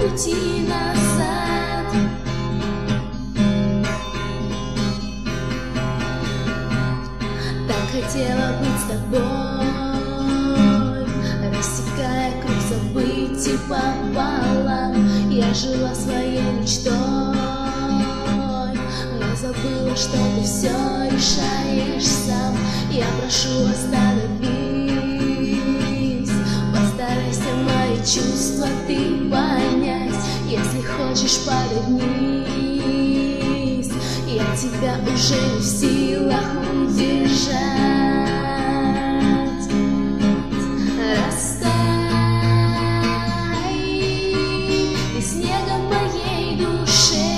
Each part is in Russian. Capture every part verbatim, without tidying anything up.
пути назад. Так хотела быть с тобой, рассекая круг событий пополам. Я жила своей мечтой, но забыла, что ты все решаешь сам. Я прошу, остановись, постарайся мои чувства ты понять. Если хочешь, падай вниз, я тебя уже не в силах удержать. Растай ты снегом моей душе,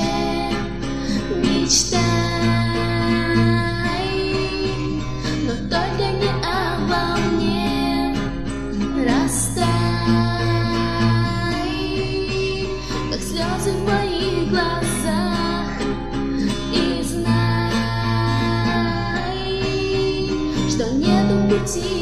мечтай, но только не обо мне. Растай, как слезы в моих глазах, и знай, что нету пути